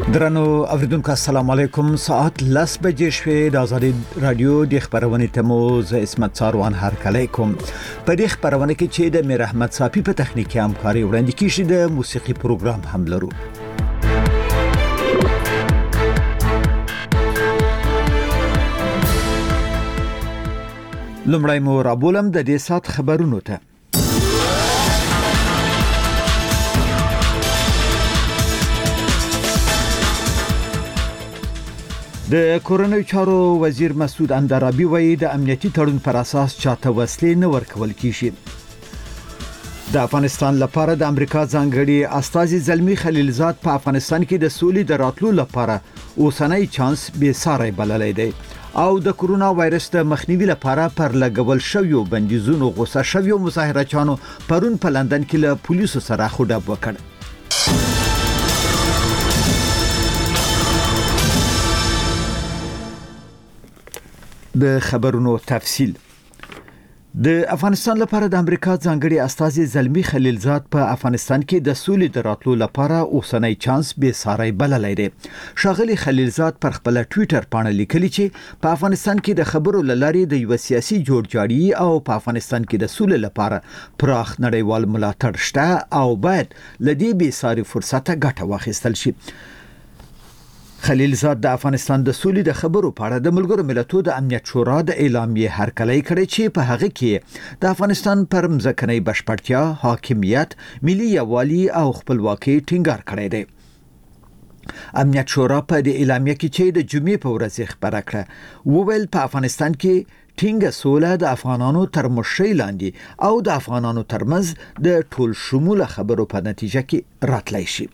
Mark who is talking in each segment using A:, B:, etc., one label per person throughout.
A: درنو اوریدونکو السلام علیکم. ساعت 10 بجې شوې د آزادي رادیو د خبرونې تمو ز اسمت ساروان هر کله کوم په دې خبرونه کې چې د میر احمد صافي په تخنیکی همکاري وړاندې کیږي د موسیقي پروګرام هم لرو. لمړی مو رابولم د دې سات خبرونو ته. د کورنۍ چارو وزیر مسعود اندرابي وایي د امنیتي تړون پر اساس چاته وسلې نه ورکول کیږي. د افغانستان لپاره د امریکا ځانګړي استازي زلمی خلیلزاد په افغانستان کې د سولې د راتلو لپاره اوسنۍ چانس به ساري بللای دی او د کورونا وایرس د مخنیوي لپاره پر لګول شویو بندیزونو غوسه شویو مظاهرچانو پرون په لندن کې له پولیسو سره خوډب وکړ. د خبرونو تفصیل. د افغانستان لپاره د امریکا ځانګړي استازي زلمی خلیلزاد په افغانستان کې د سولې د راتلو لپاره اوسنۍ چانس به ساري بللای دی. شاغلی خلیلزاد پر خپل ټوئیټر باندې لیکلی چې په افغانستان کې د خبرو لاري د یو سیاسي جوړجاړي او په افغانستان کې د سولې لپاره پراخ نړیوال ملاتړ شته او باید لدی به ساري فرصت ګټه واخیستل شي. خلیلزاد د افغانستان د سولې د خبرو په اړه د ملګرو ملتونو د امنیت شورا د اعلامیه هرکلی کړی چې په هغه کې د افغانستان پر مځکنۍ بشپړتیا، حاکمیت، ملي یووالي او خپلواکۍ ټینګار کړی دی. امنیت شورا په د اعلامیه کې چې د جمعې په ورځ خبره کړه وویل په افغانستان کې ټینګه سوله د افغانانو تر مشرۍ لاندې او د افغانانو ترمنځ د ټول شموله خبرو په نتیجه کې راتلای شي.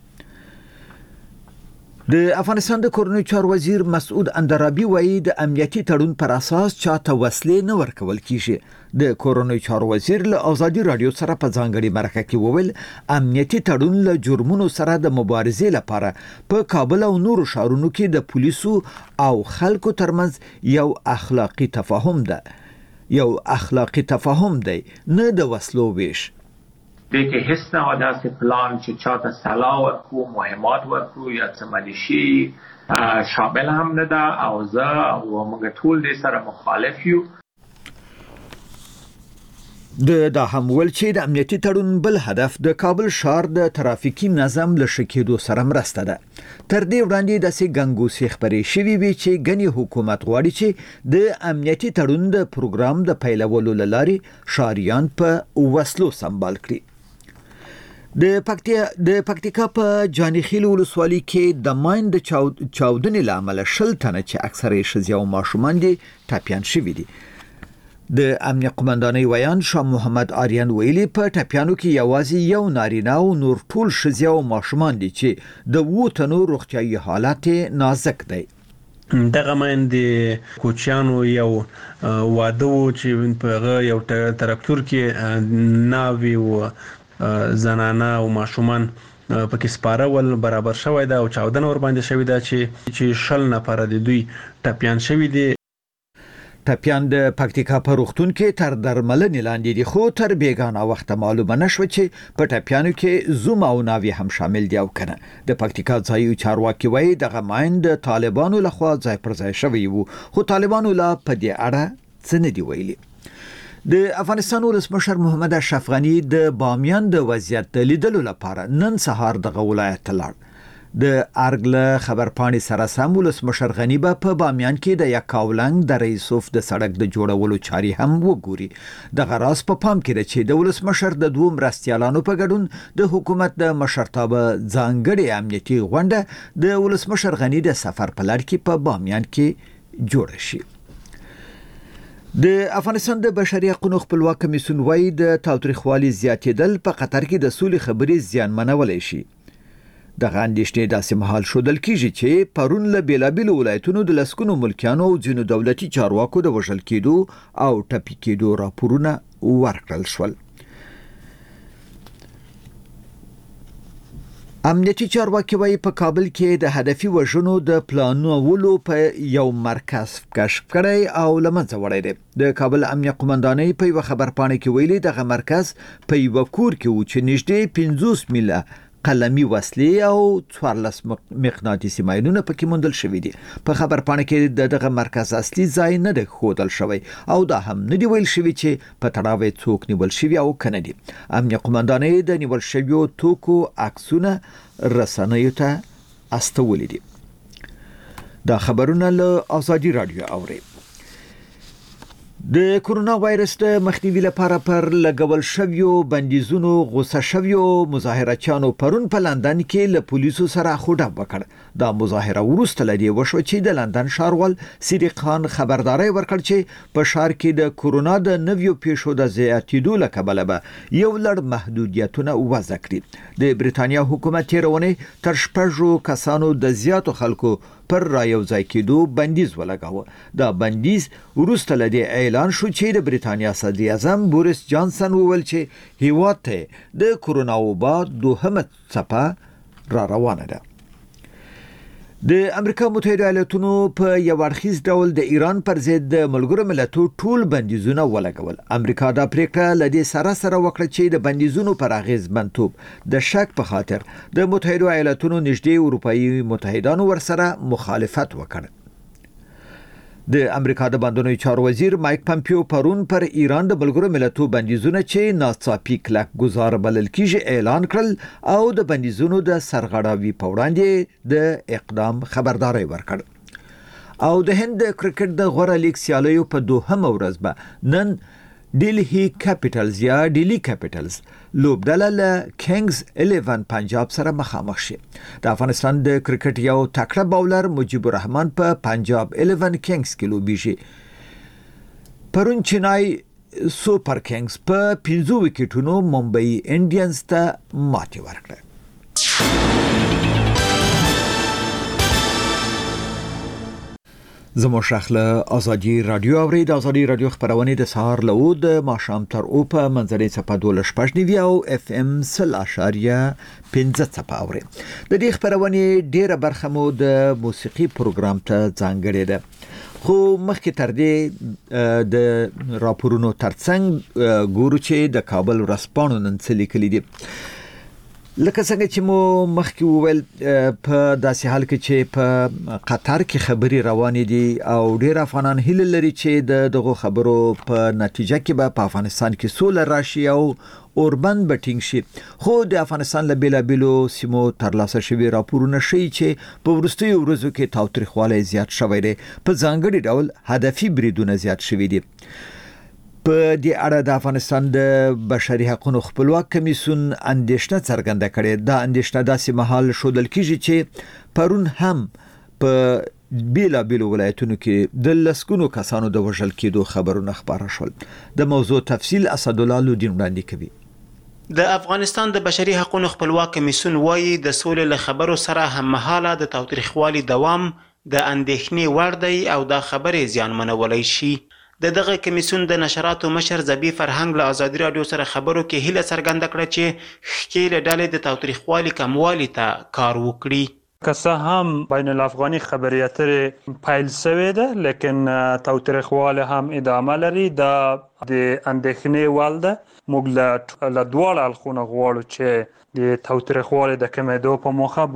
A: د افغانستان د کورنۍ چارو وزیر مسعود اندرابي وایي د امنیتي تړون پر اساس چاته وسلې نه ورکول کیږي. د کورنۍ چارو وزیر له آزادي رادیو سره په ځانګړي مرکه کې وویل امنیتي تړون له جرمونو سره د مبارزې لپاره په کابل او نورو ښارونو کې د پولیسو او خلکو ترمنځ یو اخلاقی تفاهم دی نه د وسلو ویش.
B: دیگه حس نهاده است که پلان چه چاته سلاح ورکو مهمات ورکو یا چه ملیشی شامل هم نده او زه و موږ ټول دې سره مخالف یو.
A: دا هم ول چې د امنیتي تړون بل هدف د کابل ښار د ترافیکي نظم له شکېدو سره مرسته ده. تر دې وړاندې د سې ګنګوسې خبرې شوې وي چې غني حکومت غواړي چې د امنیتي تړون د پروګرام د پیلولو لاري شاریان په وسلو سمبال کړي. د پکتیکا په جانیخیل ولسوالۍ کې د ماین د چاودنې لامل شل تنه چې اکثره ښځې او ماشومان دي ټاپیان شوي دي. د امنیت قومندانۍ ویان شاه محمد آریان ویلي په ټاپیانو کې یوازې یو نارینه او نور ټول ښځې او ماشومان دي چې د 2 تنو روغتیايي حالت نازک دی.
C: دغه ماین د کوچیانو یو واده و چې په یو تراکتور کې ناوی و زنانه او ماشومان پکې سپاره ول برابر شوی دا او چاودنه ور باندې شوی دا چې شل نفر د دوی ټاپیان شوی دي.
A: ټاپیان د پکتیکا په روغتون کې تر درملنې لاندې دي خو تر بیګانه وخت معلومه نشو چې په ټاپیانو کې زوم او ناوی هم شامل دي او کنه. د پکتیکا ځایي چارواکي وایي دغه ماین د طالبانو لخوا ځای پر ځای شوی وو خو طالبانو لا په دې اړه څه نه دی ویلي. د افغانستان ولسمشر محمد اشرف غنی د بامیان د وضعیت د لیدلو لپاره نن سهار دغه ولایت ته لاړ. د ارګله خبرپاڼې سره سم ولسمشر غنی په بامیان کې د یکاولنګ د رئیسوف د سړک د جوړولو چاري هم وګوري. د غراس په پام کې ده چې د ولسمشر د 2 مرستیالانو په ګډون د حکومت د مشرتابه ځانګړي امنیتي غونډه د ولسمشر غنی د سفر په لړ کې په بامیان کې جوړ شي. د افغانستان د بشري حقوقو خپلواک کمیسیون وایي د تاوتریخوالي زیاتېدل په قطر کې د سولې خبرې زیانمنولای شي. دغه اندېښنې داسې مهال شودل کیږي چې پرون له بیلابیلو ولایتونو د لسکونو ملکیانو او ځینو دولتي چارواکو د وژل کېدو او ټپي کېدو راپورونه ورکړل شول. امنیتي چارواکي وایي په کابل کې د هدفي وژنو د پلانولو په یو مرکز کشف کړی او لمنځه وړی دی. د کابل امنیت قومندانۍ په یو خبرپاڼه کې ویلي دغه مرکز په یو کور کې و چې نږدې 50 میله قلمي وسلې او 14 مقناطیسي ماینونه پکې موندل شوې دي. په خبرپاڼه کې دغه مرکز اصلي ځای نه دی ښودل شوی او دا هم نه دی ویل شوی چې په تړاو څوک نیول شوی او کنه دي. امنیه قومندانۍ د نیول شویو توکو عکسونه رسنیو ته استولې دي. دا خبرونه له آزادي رادیو اوري. د کورونا وایرس د مخنیوي لپاره پر لګول شویو بندیزونو غوسه شویو مظاهرچیانو پرون په لندن کې له پولیسو سره خوډه وکړ. دا مظاهره وروسته لدی وشو چې د لندن ښاروال صدیق خان خبرداري ورکړ چې په ښار کې د کورونا د نویو پیښو د زیاتېدو له کبله به یو لړ محدودیتونه وضع کړي. د بریتانیا حکومت تیرونه تر 6 کسانو د زیاتو خلکو پر رايوځای کېدو بندیز ولګاوه. دا بندیز وروسته لدی اعلان شو چې د بریتانیا صدر اعظم بوریس جانسن وویل چې هیواد ته د کورونا وبا دوهمه څپه را روانه ده. د امریکا متحده ایالاتونو په یو اړخیز ډول د ایران پر ضد د ملګرو ملتونو ټول بندیزونه ولګول. امریکا دا پریکړه لدی سره وکړه چې د بندیزونو پر اغیزمنتوب د شک په خاطر د متحده ایالاتونو نږدې اروپאי متحدانو ورسره مخالفت وکړ. د امریکا د بندونو چارو وزیر مایک پمپیو پرون پر ایران د ملګرو ملتونو بندیزونه چې ناڅاپي کلک گزار بلل کیږي اعلان کړل او د بندیزونو د سرغړاوي په وړاندې د اقدام خبرداري ورکړ. او د هند کرکټ د غوړه لیګ سیالیو په دوهمه ورځ به نن ډیلی کیپټلز یا ډیلی کیپټلز لوبډله له کینګز 11 پنجاب سره مخامخ شي. د افغانستان د کرکټ یو تکړه باولر مجيب الرحمن په پنجاب 11 کینګز کې لوبیږي. پرون چنای سوپر کینګز په 15 وکټونو ممبئی انډینز ته ماتې ورکړه. زمو شخله آزادی رادیو اوري. د آزادی رادیو خبرونه د سهار له د ماښام تر او په منځري صفه 12.9 او اف ام 0.15 اوري. د دې خبرونه ډیره برخه مو د موسیقي پروګرام ته ځانګړې ده. خو مخکې تر دې د راپورونو ترڅنګ ګورو چې د کابل ورځپاڼو نن څه لیکلي دي. لکه څنګه چې مو مخکې وویل په داسې حال کې چې په قطر کې خبري روانې دي او ډیر افغانان هیله لري چې دغه خبرو په نتیجه کې به په افغانستان کې سوله راشي او اوربند بټینګ شي. خو د افغانستان له بیلابیلو سیمو ترلاسه شوی راپورونه ښیي چې په وروستیو ورځو کې تاوتریخوالی زیات شوی دی. په ځانګړي ډول هدفي بریدونه زیات شوي دي. په دې اړه د افغانستان د بشري حقوقو خپلواک کمیسیون اندېښنه څرګنده کړې. دا اندېښنه داسې مهال شودل کیږي چې پرون هم په بیلابیلو ولایتونو کې د لسګونو کسانو د وژل کېدو خبرونه خبره شول. د موضوع تفصیل اسدالله لودین وړاندې کوي.
D: د افغانستان د بشري حقوقو خپلواک کمیسیون وایي د سولې له خبرو سره هم مهاله د تاوتریخوالي دوام د اندېښنې وړ دی او دا خبرې زیانمنولی شي. دغه کمیسیون د نشراتو مشر زبی فرهنګ له آزادي رادیو سره خبرو کې هیله څرګنده کړه چې ښکېل ډلې د تاوتریخوالي کموالي ته کار وکړي.
E: که څه هم بین الافغاني خبرې اترې پیل شوې ده لیکن تاوتریخوالی هم ادامه لري. دا د اندېښنې وړ ده. موږ له دواړو اړخونو غواړو چې د تاوتریخوالي د کمېدو په موخه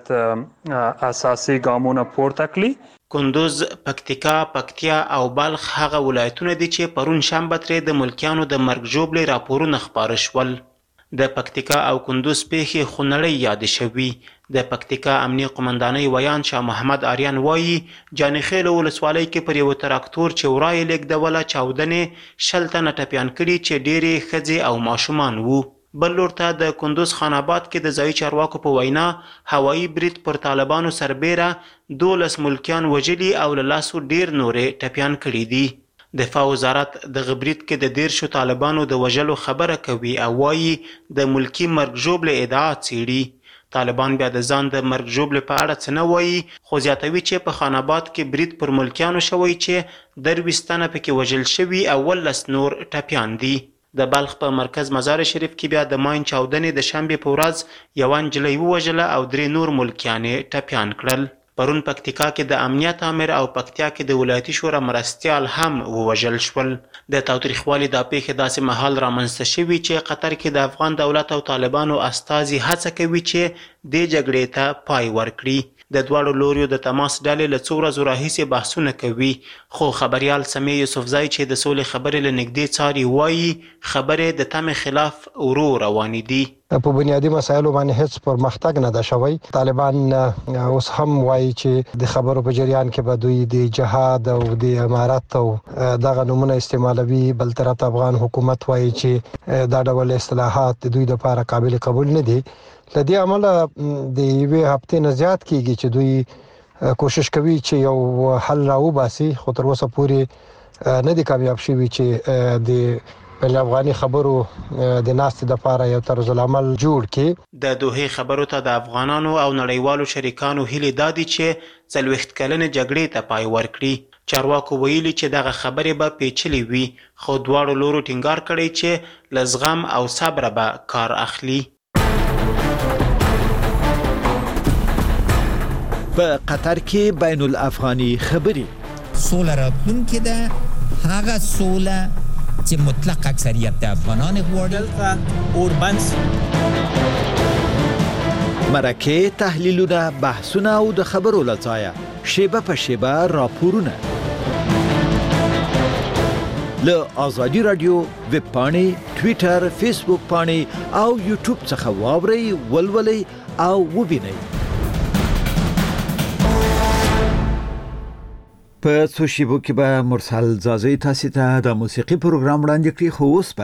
E: باید اساسي ګامونه پورته کړي.
D: کندوز، پکتیکا، پکتیا او بلخ هغه ولایتونه دي چې پرون شنبه ترې د ملکیانو د مرګ ژوبلې راپورونه خپاره شول. د پکتیکا او کندوز پیښې خونړۍ یادې شوي. د پکتیکا امنیه قومندانۍ ویان شاه محمد آریان وایي جانخیل ولسوالۍ کې پر یو تراکتور چې ورای لیږدوله چاودنې 10 تنه ټپیان کړي چې ډېرې ښځې او ماشومان وو. بل لور ته د کندوز خان آباد کې د ځایي چارواکو په وینا هوایي برید پر طالبانو سربیره 12 ملکیان وژلي او له لاسو ډیر نورې ټپیان کړي دي. دفاع وزارت د برید کې د 13 طالبانو د وژلو خبره کوي او وایي د ملکی مرګ ژوبلې ادعا څېړي. طالبان بیا د ځان د مرګ ژوبلې په اړه څه نه وایي خو زیاتوي چې په خان آباد کې برید پر ملکیانو شوی چې 23 تنه پکې وژل شوي او 19 نور ټپیان دي. د بلخ په مرکز مزار شریف کې بیا د ماین چاودنې د شنبې په ورځ یو نجلۍ ووژله او 3 نور ملکیان ټپیان کړل. پرون پکتیکا کې د امنیت امر او پکتیا کې د ولایتي شورا مرستیال هم ووژل شول. د تاوتریخوالي دا پیښې داسې مهال رامنځته شوي چې قطر کې د افغان دولت او طالبانو استازي هڅه کوي چې دې جګړې ته پای ورکړي. د دواړو لوریو د تماس ډلې له څو ورځو راهیسې بحثونه کوي، خو خبریال سمیع یوسفزی چې د سولې خبرې له نږدې څاري وایي خبرې د تمې خلاف ورو روانې دي.
F: په بنیادی مسایلو باندې هیڅ پرمختګ نه ده شوی. طالبان اوس هم وایي چې د خبرو په جریان کې به دوی د جهاد او د امارت او دغه نمونه استعمالوي. بل طرف افغان حکومت وایي چې دا ډول اصلاحات دوی لپاره قابل قبول نه دي. لدې عمله د یوې هفتې نه زیات کیږي چې دوی کوشش کوي چې یو حل راوباسي، خو تر اوسه پورې نه دي کامیاب شوي چې د بین افغاني خبرو د ناستې لپاره یو طرز العمل جوړ کړي.
D: د دوحې خبرو ته د افغانانو او نړیوالو شریکانو هیلې دا دي چې 40 کلنې جګړې ته پای ورکړي. چارواکو ویلي چې دغه خبرې به پیچلې وي، خو دواړو لورو ټینګار کړی چې له زغم او صبر به کار اخلي.
A: په قطر کې بین الافغاني خبرې
G: سوله راتلونکې ده، هغه سوله چې مطلق اکثریت د افغانان غواړي.
H: اوربان
A: مرکه تحلیلونه، بحثونه او د خبرو لځایه شیبه په شیبه راپورونه له آزادی رادیو ویب پاڼې، ټویټر، فیسبوک پاڼې او یوټیوب څخه واورئ، ولولئ او وبینئ. په څو شیبو کې به مرسل زازی تاسو ته د موسیقي پروګرام وړاندې کړي. خو اوس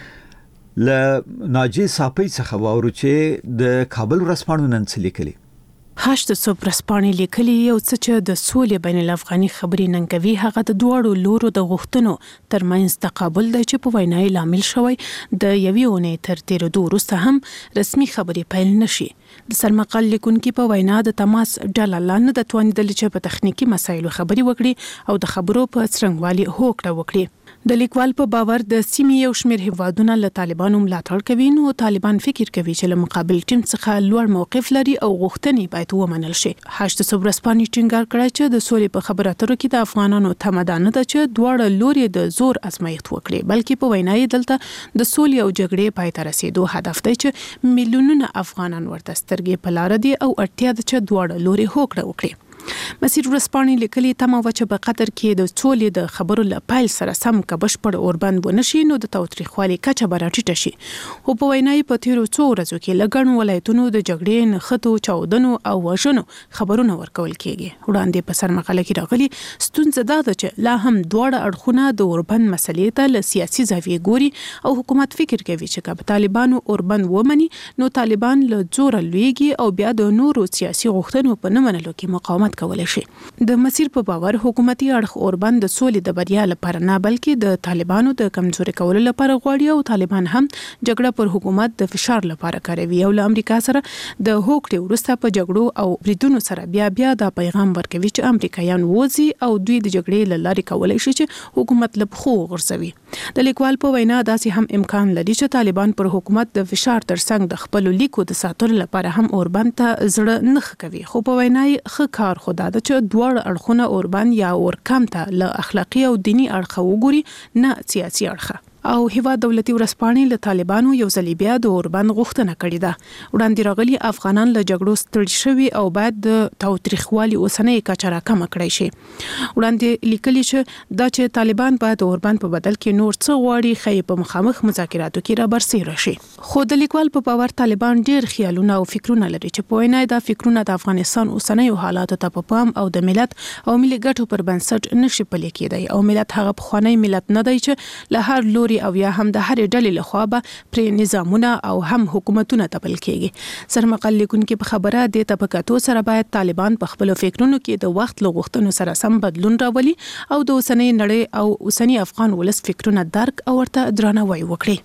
A: به له ناجی صاحب څخه واورو چې د کابل ورځپاڼو نن څه لیکلي.
I: هشت صبح ورځپاڼې لیکلي یو څه چې د سولې بین الافغاني خبرې ننګوي، هغه د دواړو لورو د غوښتنو ترمنځ تقابل دی چې په وینا یې لامل شوی د یوې اونۍ تر تیرېدو وروسته هم رسمي خبرې پیل نشي. د سرمقال لیکونکي په وینا د تماس ډله لا نه د توانیدل چې په تخنیکی مسایلو خبرې وکړي او د خبرو په څرنګوالي هوکړه وکړي. د لیکوال په باور د سیمې یو شمېر هیوادونه له طالبانو ملاتړ کوي، نو طالبان فکر کوي چې له مقابل ټیم څخه لوړ موقف لري او غوښتنې باید ومنل شي. هشت صبح ورځپاڼې ټینګار کړی چې د سولې په خبرو اترو کې د افغانانو تمه ده نه ده چې دواړه لوري د زور ازمایښت وکړي، بلکې په وینا یې دلته د سولې او جګړې پای ته رسیدو هدف دی چې میلیونونه افغانان ورته سترګې په لار دي او اړتیا ده چې دواړه لوري هوکړه وکړي. مسیر ورځپاڼې لیکلي تمه وه چې په قطر کې د سولې د خبرو له پیل سره سم که بشپړ اوربند ونشي نو د تاوتریخوالي کچه به راټیټه شي. خو په وینا یې په تیرو څو ورځو کې له ګڼو ولایتونو د جګړې، نښتو، چاودنو او وژنو خبرونه ورکول کېږي. وړاندې په سرمقاله کې راغلي ستونزه دا ده چې لا هم دواړه اړخونه د اوربند مسلې ته له سیاسي زاویې ګوري او حکومت فکر کوي چې که طالبانو اوربند ومني نو طالبان له زوره لویږي او بیا د نورو سیاسي غوښتنو په نه منلو کې مقاومت کولای شي. د مسیر په باور حکومتي اړخ اوربند د سولې د بریا لپاره نه بلکې د طالبانو د کمزوري کولو لپاره غواړي او طالبان هم جګړه پر حکومت د فشار لپاره کاروي او له امریکا سره د هوکړې وروسته په جګړو او بریدونو سره بیا د پیغام ورکوي چې امریکایان وځي او دوی د جګړې له لارې کولای شي چې حکومت له پخو غورځوي. د لیکوال په وینا داسې هم امکان لري چې طالبان پر حکومت د فشار ترڅنګ د خپل لیکو د ساتلو لپاره هم اوربند ته زړه نه کوي. خو په وینا یې ښه کار خدا ده چې دواړه اړخونه اوربند یا اورکم ته له اخلاقی او دینی اړخه وګوري، نه سیاسي اړخه. او هیواد دولتي ورځپاڼې له طالبانو یو ځل بیا د اوربند غوښتنه کړې ده. وړاندې راغلي افغانان له جګړو ستړي شوي او باید د تاوتریخوالي اوسنۍ کچه راکمه کړی شي. وړاندې لیکلي چې دا چې طالبان باید د اوربند په بدل کې نور څه غواړي خې په مخامخ مذاکراتو کې را برسېره شي. خو د لیکوال په باور طالبان ډېر خیالونه او فکرونه لري چې په وینا دا فکرونه د افغانستان اوسنۍ حالاتو ته په پام او د ملت او ملي ګټو پر بنسټ نشي پلي کېدای او ملت هغه پخوانی ملت نه دی چې له هر لوري او یا هم د هرې ډلې لخوا به پر نظامونه او هم حکومتونه تپل کېږي. سرمقال لیکونکي په خبره د طبقاتو سره باید طالبان په خپل فکرونو کې د وخت له غوښتنو سره سم بدلون راولي او د اوسنۍ نړۍ او اوسنۍ افغان ولس فکرونه درک او ورته درناوی وکړي.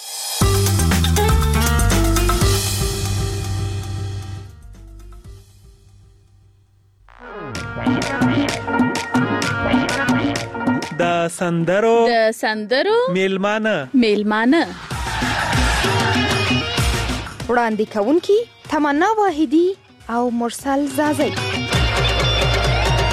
H: د سندرو میلمانه
J: وړاندې کوونکي تمنا واحدی او مرسل زازی.